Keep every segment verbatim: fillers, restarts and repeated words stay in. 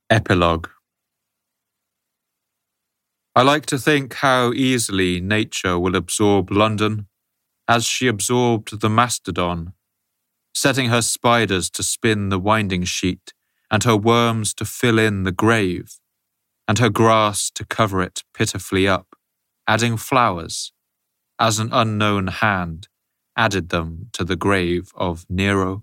Epilogue. I like to think how easily nature will absorb London, as she absorbed the mastodon, setting her spiders to spin the winding sheet, and her worms to fill in the grave, and her grass to cover it pitifully up, adding flowers, as an unknown hand added them to the grave of Nero.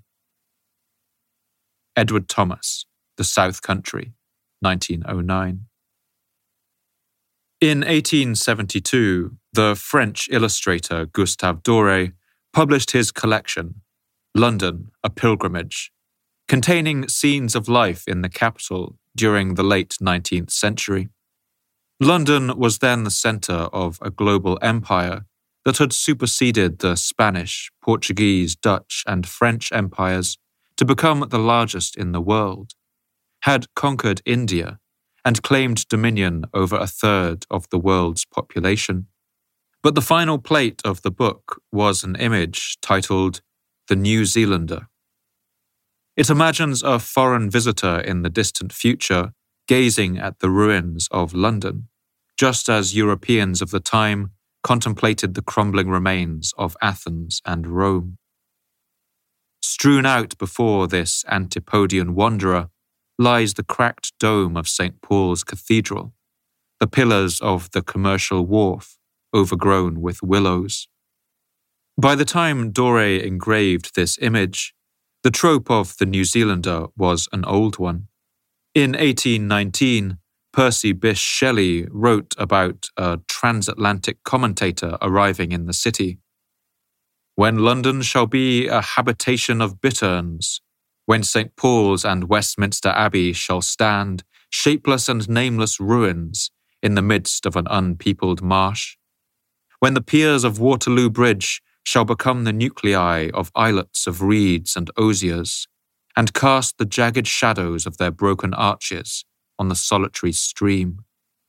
Edward Thomas, The South Country, nineteen oh nine. In eighteen seventy-two, the French illustrator Gustave Doré published his collection, London, a Pilgrimage, containing scenes of life in the capital during the late nineteenth century. London was then the centre of a global empire that had superseded the Spanish, Portuguese, Dutch, and French empires to become the largest in the world, had conquered India, and claimed dominion over a third of the world's population. But the final plate of the book was an image titled The New Zealander. It imagines a foreign visitor in the distant future gazing at the ruins of London, just as Europeans of the time contemplated the crumbling remains of Athens and Rome. Strewn out before this Antipodean wanderer lies the cracked dome of Saint Paul's Cathedral, the pillars of the Commercial Wharf, overgrown with willows. By the time Doré engraved this image, the trope of the New Zealander was an old one. In eighteen nineteen, Percy Bysshe Shelley wrote about a transatlantic commentator arriving in the city. When London shall be a habitation of bitterns, when Saint Paul's and Westminster Abbey shall stand, shapeless and nameless ruins, in the midst of an unpeopled marsh, when the piers of Waterloo Bridge shall become the nuclei of islets of reeds and osiers, and cast the jagged shadows of their broken arches on the solitary stream.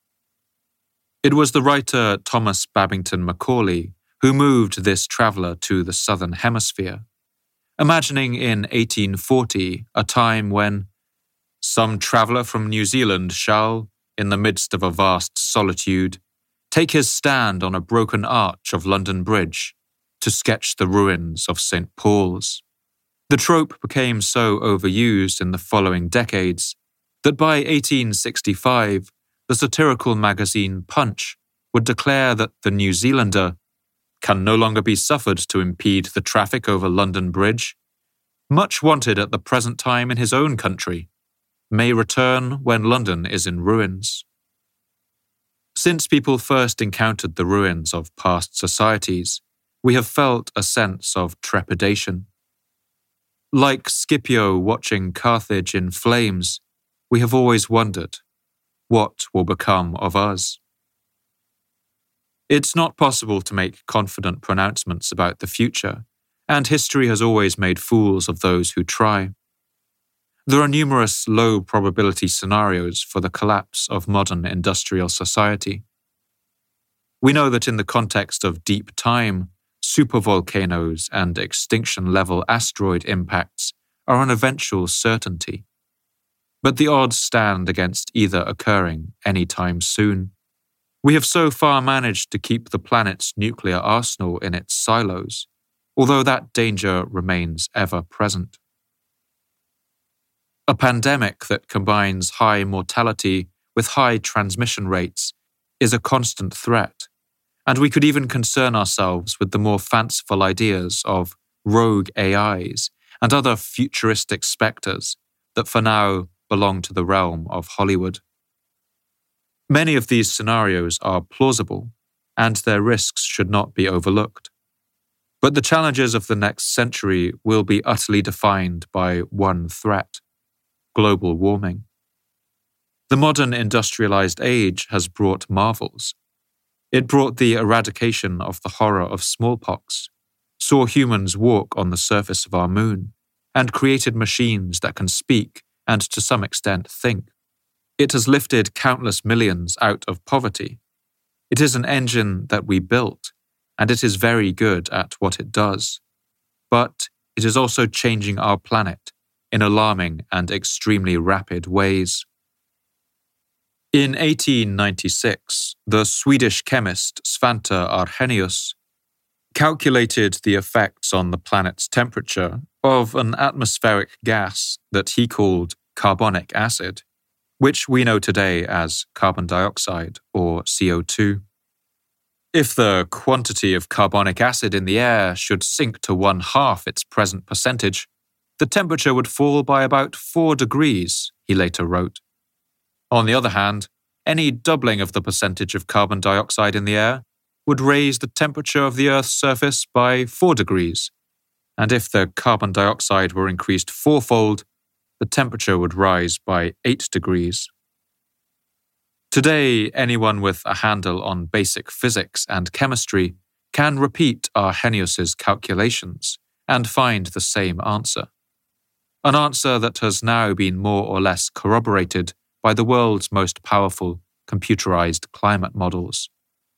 It was the writer Thomas Babington Macaulay who moved this traveller to the southern hemisphere, imagining in eighteen forty a time when some traveller from New Zealand shall, in the midst of a vast solitude, take his stand on a broken arch of London Bridge to sketch the ruins of Saint Paul's. The trope became so overused in the following decades that by eighteen sixty-five, the satirical magazine Punch would declare that the New Zealander can no longer be suffered to impede the traffic over London Bridge, much wanted at the present time in his own country, may return when London is in ruins. Since people first encountered the ruins of past societies, we have felt a sense of trepidation. Like Scipio watching Carthage in flames, we have always wondered, what will become of us? It's not possible to make confident pronouncements about the future, and history has always made fools of those who try. There are numerous low-probability scenarios for the collapse of modern industrial society. We know that in the context of deep time, supervolcanoes and extinction-level asteroid impacts are an eventual certainty. But the odds stand against either occurring any time soon. We have so far managed to keep the planet's nuclear arsenal in its silos, although that danger remains ever present. A pandemic that combines high mortality with high transmission rates is a constant threat, and we could even concern ourselves with the more fanciful ideas of rogue A Is and other futuristic spectres that for now belong to the realm of Hollywood. Many of these scenarios are plausible, and their risks should not be overlooked. But the challenges of the next century will be utterly defined by one threat: global warming. The modern industrialized age has brought marvels. It brought the eradication of the horror of smallpox, saw humans walk on the surface of our moon, and created machines that can speak and to some extent think. It has lifted countless millions out of poverty. It is an engine that we built, and it is very good at what it does. But it is also changing our planet in alarming and extremely rapid ways. In eighteen ninety-six, the Swedish chemist Svante Arrhenius calculated the effects on the planet's temperature of an atmospheric gas that he called carbonic acid, which we know today as carbon dioxide or C O two. If the quantity of carbonic acid in the air should sink to one half its present percentage, the temperature would fall by about four degrees, he later wrote. On the other hand, any doubling of the percentage of carbon dioxide in the air would raise the temperature of the Earth's surface by four degrees, and if the carbon dioxide were increased fourfold, the temperature would rise by eight degrees. Today, anyone with a handle on basic physics and chemistry can repeat Arrhenius's calculations and find the same answer. An answer that has now been more or less corroborated by the world's most powerful computerized climate models.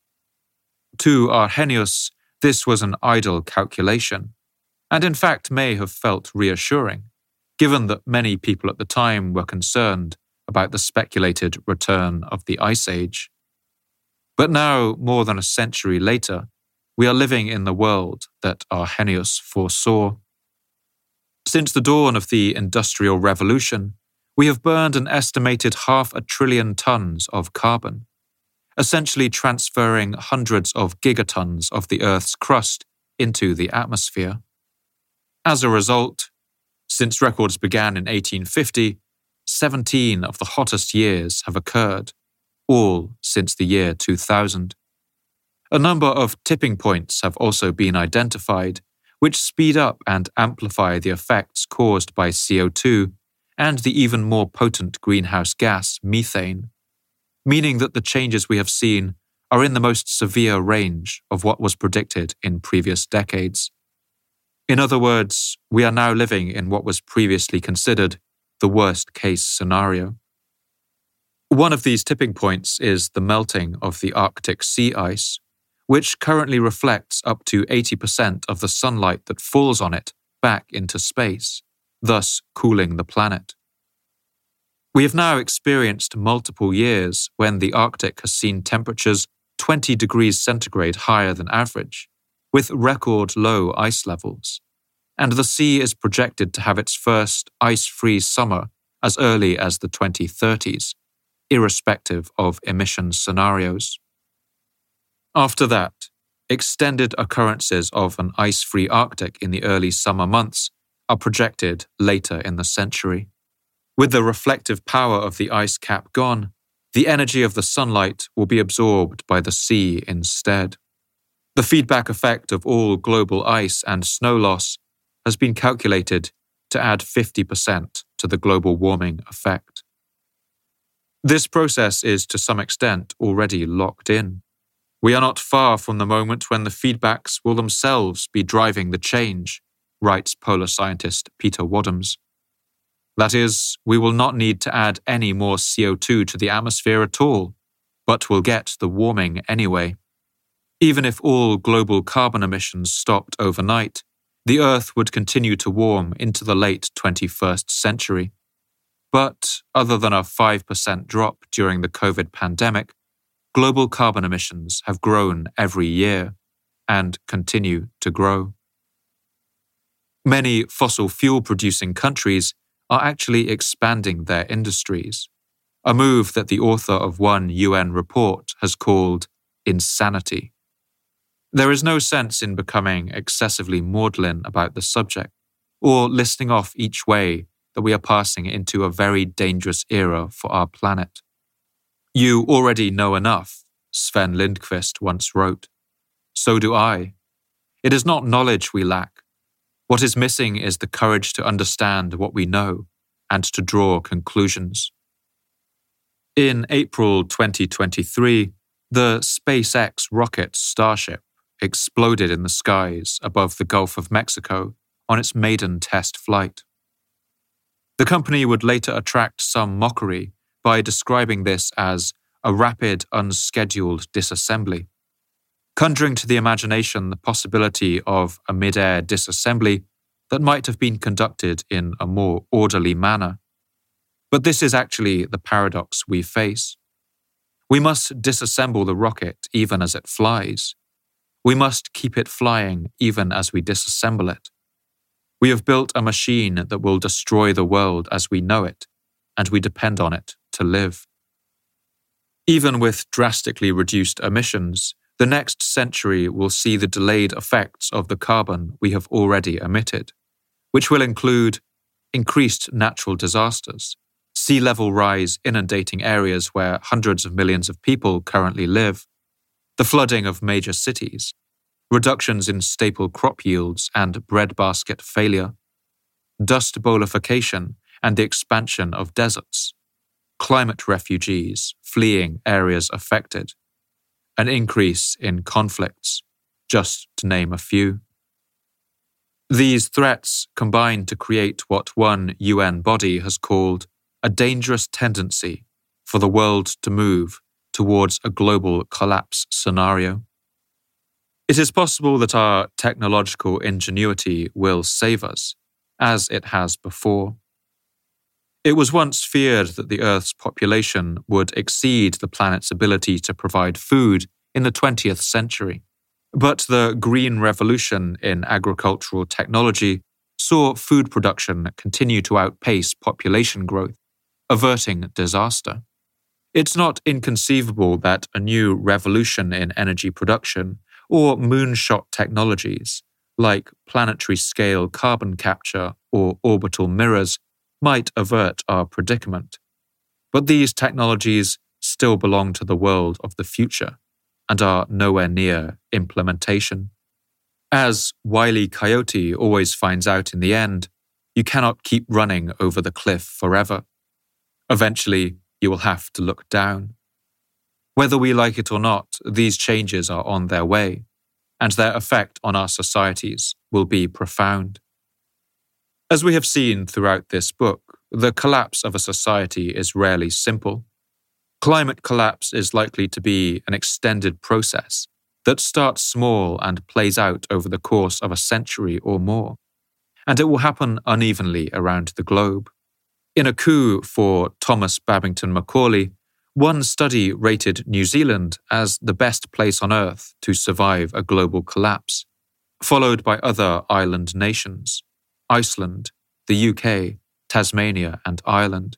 To Arrhenius, this was an idle calculation, and in fact may have felt reassuring, given that many people at the time were concerned about the speculated return of the Ice Age. But now, more than a century later, we are living in the world that Arrhenius foresaw. Since the dawn of the Industrial Revolution, we have burned an estimated half a trillion tons of carbon, essentially transferring hundreds of gigatons of the Earth's crust into the atmosphere. As a result, since records began in eighteen fifty, seventeen of the hottest years have occurred, all since the year two thousand. A number of tipping points have also been identified, which speed up and amplify the effects caused by C O two and the even more potent greenhouse gas methane, meaning that the changes we have seen are in the most severe range of what was predicted in previous decades. In other words, we are now living in what was previously considered the worst-case scenario. One of these tipping points is the melting of the Arctic sea ice, which currently reflects up to eighty percent of the sunlight that falls on it back into space, thus cooling the planet. We have now experienced multiple years when the Arctic has seen temperatures twenty degrees centigrade higher than average, with record low ice levels, and the sea is projected to have its first ice-free summer as early as the twenty thirties, irrespective of emission scenarios. After that, extended occurrences of an ice-free Arctic in the early summer months are projected later in the century. With the reflective power of the ice cap gone, the energy of the sunlight will be absorbed by the sea instead. The feedback effect of all global ice and snow loss has been calculated to add fifty percent to the global warming effect. This process is to some extent already locked in. We are not far from the moment when the feedbacks will themselves be driving the change, writes polar scientist Peter Wadhams. That is, we will not need to add any more C O two to the atmosphere at all, but will get the warming anyway. Even if all global carbon emissions stopped overnight, the Earth would continue to warm into the late twenty-first century. But other than a five percent drop during the COVID pandemic, global carbon emissions have grown every year and continue to grow. Many fossil fuel-producing countries are actually expanding their industries, a move that the author of one U N report has called insanity. There is no sense in becoming excessively maudlin about the subject, or listing off each way that we are passing into a very dangerous era for our planet. You already know enough, Sven Lindqvist once wrote. So do I. It is not knowledge we lack. What is missing is the courage to understand what we know and to draw conclusions. In April twenty twenty-three, the SpaceX rocket Starship exploded in the skies above the Gulf of Mexico on its maiden test flight. The company would later attract some mockery by describing this as a rapid, unscheduled disassembly, conjuring to the imagination the possibility of a mid-air disassembly that might have been conducted in a more orderly manner. But this is actually the paradox we face. We must disassemble the rocket even as it flies. We must keep it flying even as we disassemble it. We have built a machine that will destroy the world as we know it, and we depend on it to live. Even with drastically reduced emissions, the next century will see the delayed effects of the carbon we have already emitted, which will include increased natural disasters, sea level rise inundating areas where hundreds of millions of people currently live, the flooding of major cities, reductions in staple crop yields and breadbasket failure, dust bowlification and the expansion of deserts, climate refugees fleeing areas affected, an increase in conflicts, just to name a few. These threats combine to create what one U N body has called a dangerous tendency for the world to move towards a global collapse scenario. It is possible that our technological ingenuity will save us, as it has before. It was once feared that the Earth's population would exceed the planet's ability to provide food in the twentieth century. But the Green Revolution in agricultural technology saw food production continue to outpace population growth, averting disaster. It's not inconceivable that a new revolution in energy production or moonshot technologies, like planetary-scale carbon capture or orbital mirrors, might avert our predicament. But these technologies still belong to the world of the future and are nowhere near implementation. As Wile E. Coyote always finds out in the end, you cannot keep running over the cliff forever. Eventually, you will have to look down. Whether we like it or not, these changes are on their way, and their effect on our societies will be profound. As we have seen throughout this book, the collapse of a society is rarely simple. Climate collapse is likely to be an extended process that starts small and plays out over the course of a century or more, and it will happen unevenly around the globe. In a coup for Thomas Babington Macaulay, one study rated New Zealand as the best place on Earth to survive a global collapse, followed by other island nations, Iceland, the U K, Tasmania, and Ireland.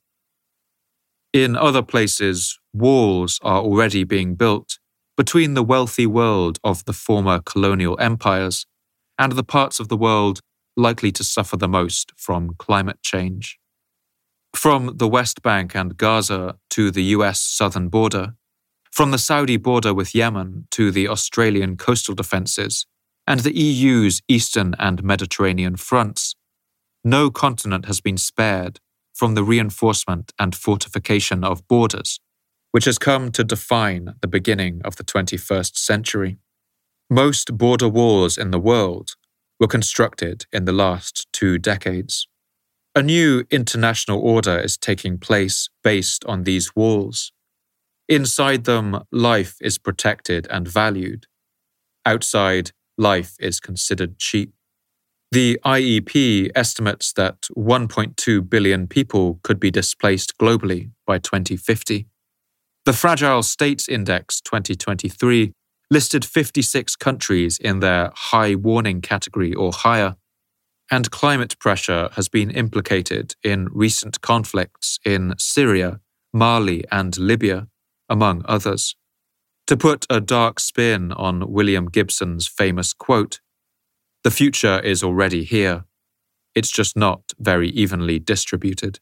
In other places, walls are already being built between the wealthy world of the former colonial empires and the parts of the world likely to suffer the most from climate change. From the West Bank and Gaza to the U S southern border, from the Saudi border with Yemen to the Australian coastal defences, and the E U's eastern and Mediterranean fronts, no continent has been spared from the reinforcement and fortification of borders, which has come to define the beginning of the twenty-first century. Most border wars in the world were constructed in the last two decades. A new international order is taking place based on these walls. Inside them, life is protected and valued. Outside, life is considered cheap. The I E P estimates that one point two billion people could be displaced globally by twenty fifty. The Fragile States Index twenty twenty-three listed fifty-six countries in their high warning category or higher, and climate pressure has been implicated in recent conflicts in Syria, Mali, and Libya, among others. To put a dark spin on William Gibson's famous quote, "The future is already here. It's just not very evenly distributed."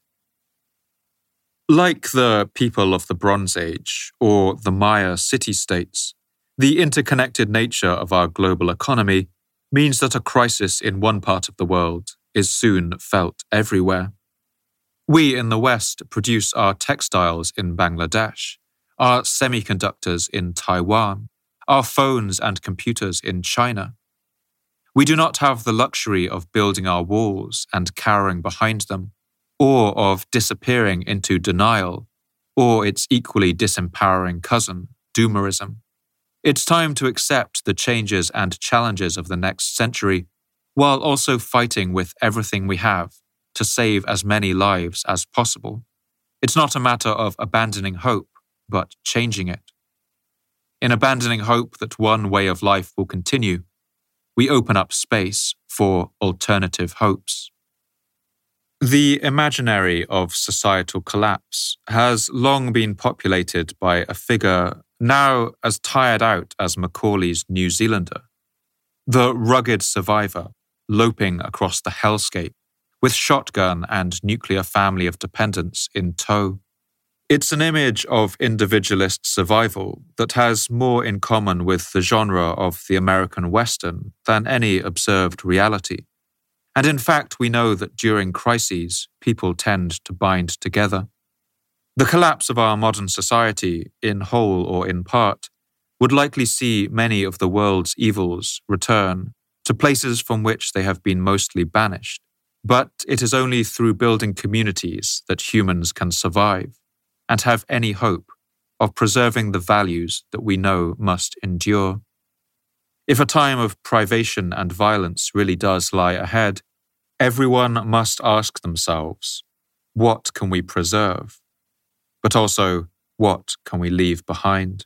Like the people of the Bronze Age or the Maya city-states, the interconnected nature of our global economy means that a crisis in one part of the world is soon felt everywhere. We in the West produce our textiles in Bangladesh, our semiconductors in Taiwan, our phones and computers in China. We do not have the luxury of building our walls and cowering behind them, or of disappearing into denial, or its equally disempowering cousin, doomerism. It's time to accept the changes and challenges of the next century, while also fighting with everything we have to save as many lives as possible. It's not a matter of abandoning hope, but changing it. In abandoning hope that one way of life will continue, we open up space for alternative hopes. The imaginary of societal collapse has long been populated by a figure now as tired out as Macaulay's New Zealander, the rugged survivor loping across the hellscape with shotgun and nuclear family of dependents in tow. It's an image of individualist survival that has more in common with the genre of the American Western than any observed reality. And in fact, we know that during crises, people tend to bind together. The collapse of our modern society, in whole or in part, would likely see many of the world's evils return to places from which they have been mostly banished. But it is only through building communities that humans can survive and have any hope of preserving the values that we know must endure. If a time of privation and violence really does lie ahead, everyone must ask themselves, what can we preserve? But also, what can we leave behind?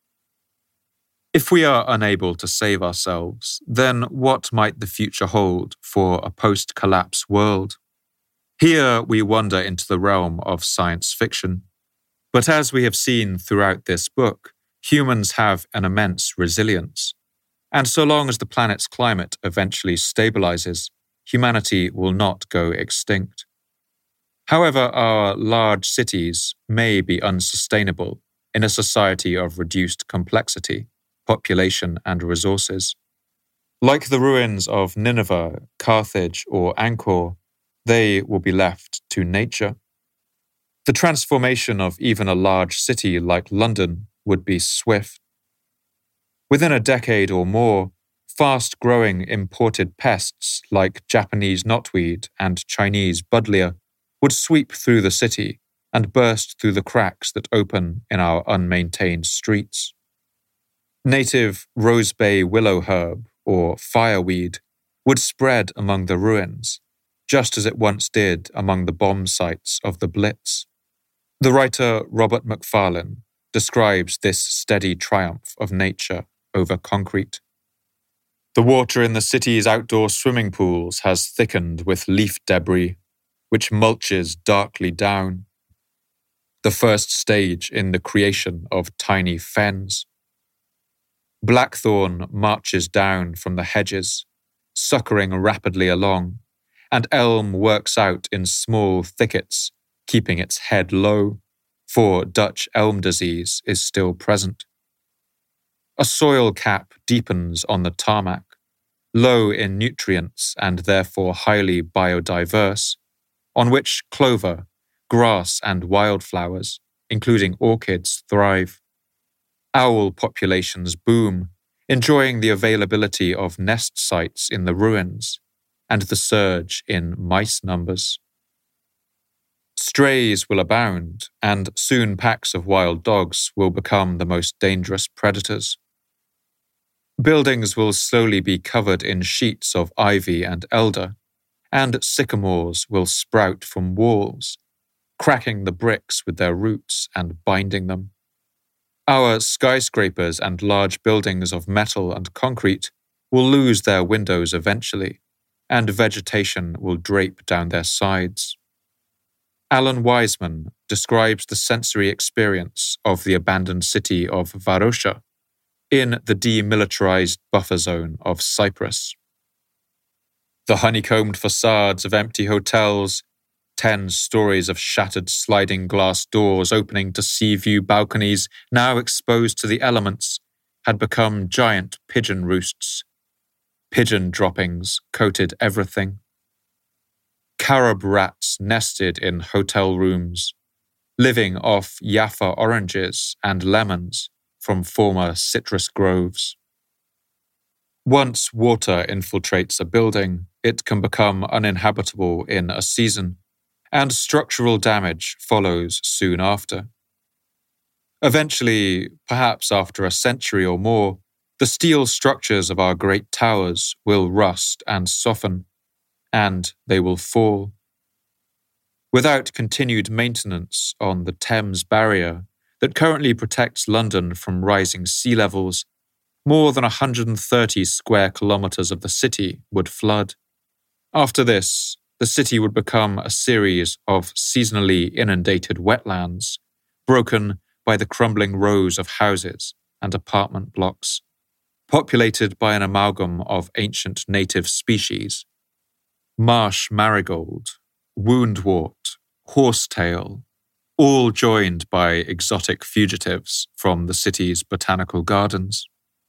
If we are unable to save ourselves, then what might the future hold for a post-collapse world? Here we wander into the realm of science fiction. But as we have seen throughout this book, humans have an immense resilience. And so long as the planet's climate eventually stabilizes, humanity will not go extinct. However, our large cities may be unsustainable in a society of reduced complexity, population, and resources. Like the ruins of Nineveh, Carthage, or Angkor, they will be left to nature. The transformation of even a large city like London would be swift. Within a decade or more, fast-growing imported pests like Japanese knotweed and Chinese buddleia would sweep through the city and burst through the cracks that open in our unmaintained streets. Native Rose Bay willow herb, or fireweed, would spread among the ruins, just as it once did among the bomb sites of the Blitz. The writer Robert Macfarlane describes this steady triumph of nature over concrete. The water in the city's outdoor swimming pools has thickened with leaf debris, which mulches darkly down. The first stage in the creation of tiny fens. Blackthorn marches down from the hedges, suckering rapidly along, and elm works out in small thickets, keeping its head low, for Dutch elm disease is still present. A soil cap deepens on the tarmac, low in nutrients and therefore highly biodiverse, on which clover, grass and wildflowers, including orchids, thrive. Owl populations boom, enjoying the availability of nest sites in the ruins and the surge in mice numbers. Strays will abound, and soon packs of wild dogs will become the most dangerous predators. Buildings will slowly be covered in sheets of ivy and elder, and sycamores will sprout from walls, cracking the bricks with their roots and binding them. Our skyscrapers and large buildings of metal and concrete will lose their windows eventually, and vegetation will drape down their sides. Alan Wiseman describes the sensory experience of the abandoned city of Varosha in the demilitarized buffer zone of Cyprus. The honeycombed facades of empty hotels, ten stories of shattered sliding glass doors opening to sea view balconies now exposed to the elements, had become giant pigeon roosts. Pigeon droppings coated everything. Carob rats nested in hotel rooms, living off Jaffa oranges and lemons from former citrus groves. Once water infiltrates a building, it can become uninhabitable in a season, and structural damage follows soon after. Eventually, perhaps after a century or more, the steel structures of our great towers will rust and soften, and they will fall. Without continued maintenance on the Thames barrier, that currently protects London from rising sea levels, more than one hundred thirty square kilometres of the city would flood. After this, the city would become a series of seasonally inundated wetlands, broken by the crumbling rows of houses and apartment blocks, populated by an amalgam of ancient native species: marsh marigold, woundwort, horsetail, all joined by exotic fugitives from the city's botanical gardens.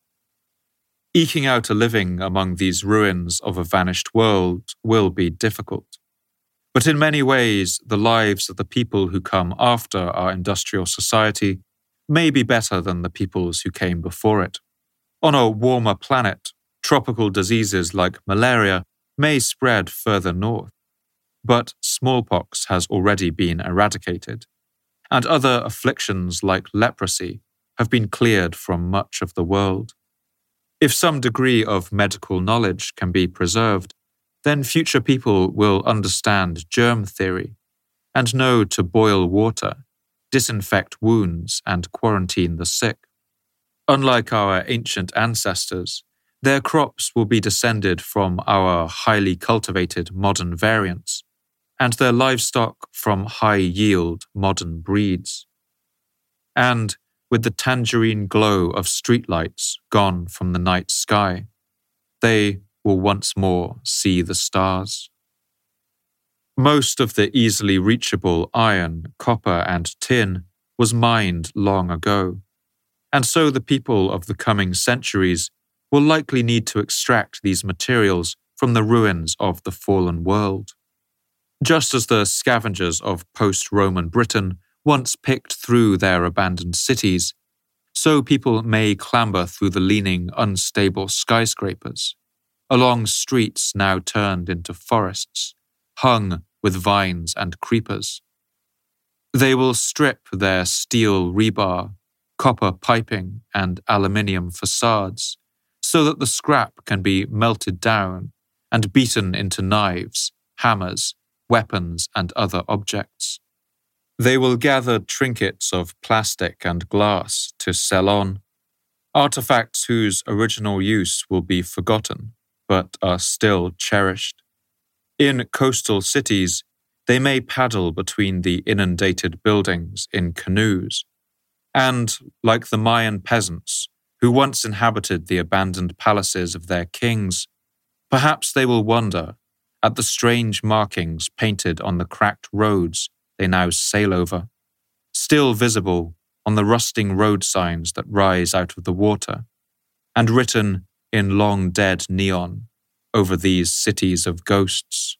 Eking out a living among these ruins of a vanished world will be difficult. But in many ways, the lives of the people who come after our industrial society may be better than the peoples who came before it. On a warmer planet, tropical diseases like malaria may spread further north, but smallpox has already been eradicated, and other afflictions like leprosy have been cleared from much of the world. If some degree of medical knowledge can be preserved, then future people will understand germ theory and know to boil water, disinfect wounds, and quarantine the sick. Unlike our ancient ancestors, their crops will be descended from our highly cultivated modern variants, and their livestock from high-yield modern breeds. And with the tangerine glow of streetlights gone from the night sky, they will once more see the stars. Most of the easily reachable iron, copper, and tin was mined long ago, and so the people of the coming centuries will likely need to extract these materials from the ruins of the fallen world. Just as the scavengers of post-Roman Britain once picked through their abandoned cities, so people may clamber through the leaning, unstable skyscrapers, along streets now turned into forests, hung with vines and creepers. They will strip their steel rebar, copper piping, and aluminium facades, so that the scrap can be melted down and beaten into knives, hammers, weapons, and other objects. They will gather trinkets of plastic and glass to sell on, artifacts whose original use will be forgotten, but are still cherished. In coastal cities, they may paddle between the inundated buildings in canoes, and, like the Mayan peasants who once inhabited the abandoned palaces of their kings, perhaps they will wonder at the strange markings painted on the cracked roads they now sail over, still visible on the rusting road signs that rise out of the water, and written in long-dead neon over these cities of ghosts.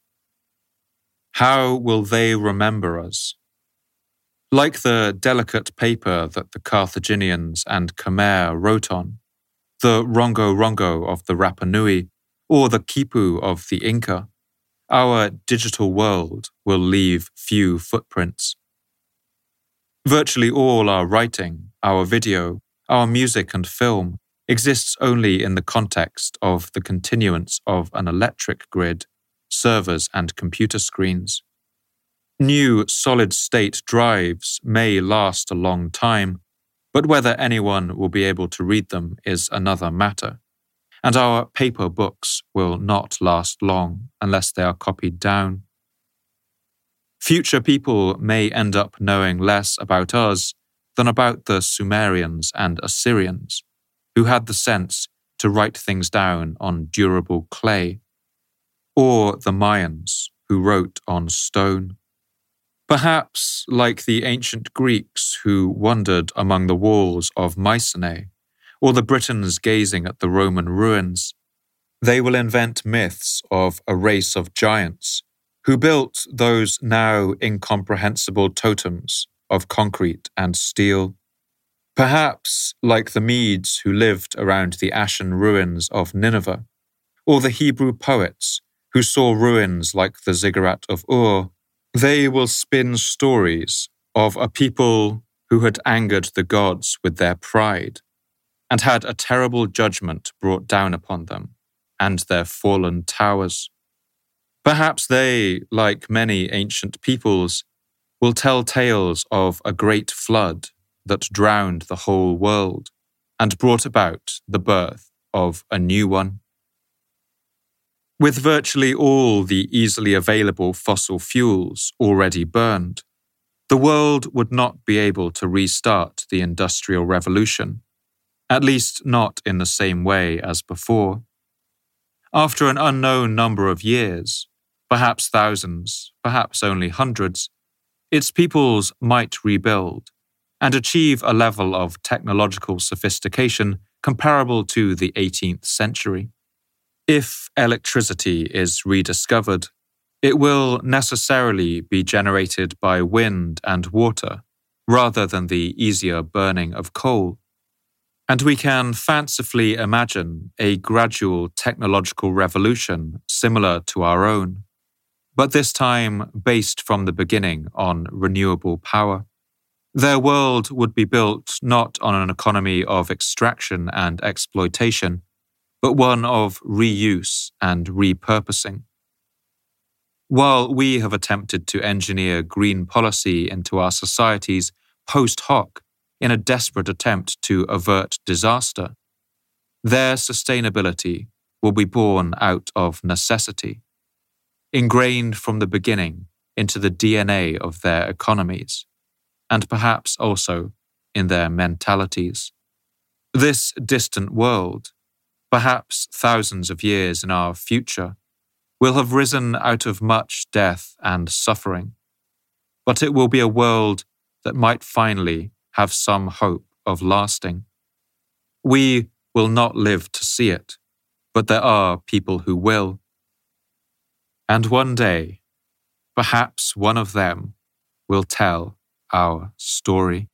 How will they remember us? Like the delicate paper that the Carthaginians and Khmer wrote on, the Rongo Rongo of the Rapa Nui, or the Quipu of the Inca, our digital world will leave few footprints. Virtually all our writing, our video, our music and film exists only in the context of the continuance of an electric grid, servers and computer screens. New solid-state drives may last a long time, but whether anyone will be able to read them is another matter. And our paper books will not last long unless they are copied down. Future people may end up knowing less about us than about the Sumerians and Assyrians, who had the sense to write things down on durable clay, or the Mayans, who wrote on stone. Perhaps, like the ancient Greeks who wandered among the walls of Mycenae, or the Britons gazing at the Roman ruins, they will invent myths of a race of giants who built those now incomprehensible totems of concrete and steel. Perhaps, like the Medes who lived around the ashen ruins of Nineveh, or the Hebrew poets who saw ruins like the ziggurat of Ur, they will spin stories of a people who had angered the gods with their pride and had a terrible judgment brought down upon them and their fallen towers. Perhaps they, like many ancient peoples, will tell tales of a great flood that drowned the whole world and brought about the birth of a new one. With virtually all the easily available fossil fuels already burned, the world would not be able to restart the Industrial Revolution, at least not in the same way as before. After an unknown number of years, perhaps thousands, perhaps only hundreds, its peoples might rebuild and achieve a level of technological sophistication comparable to the eighteenth century. If electricity is rediscovered, it will necessarily be generated by wind and water rather than the easier burning of coal, and we can fancifully imagine a gradual technological revolution similar to our own, but this time based from the beginning on renewable power. Their world would be built not on an economy of extraction and exploitation, but one of reuse and repurposing. While we have attempted to engineer green policy into our societies post hoc in a desperate attempt to avert disaster, their sustainability will be born out of necessity, ingrained from the beginning into the D N A of their economies, and perhaps also in their mentalities. This distant world, perhaps thousands of years in our future, will have risen out of much death and suffering, but it will be a world that might finally have some hope of lasting. We will not live to see it, but there are people who will. And one day, perhaps one of them will tell our story.